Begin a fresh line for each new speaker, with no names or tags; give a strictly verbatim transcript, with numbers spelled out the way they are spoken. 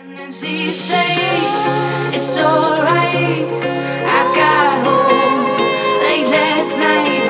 And then she say it's alright. I got home late last night.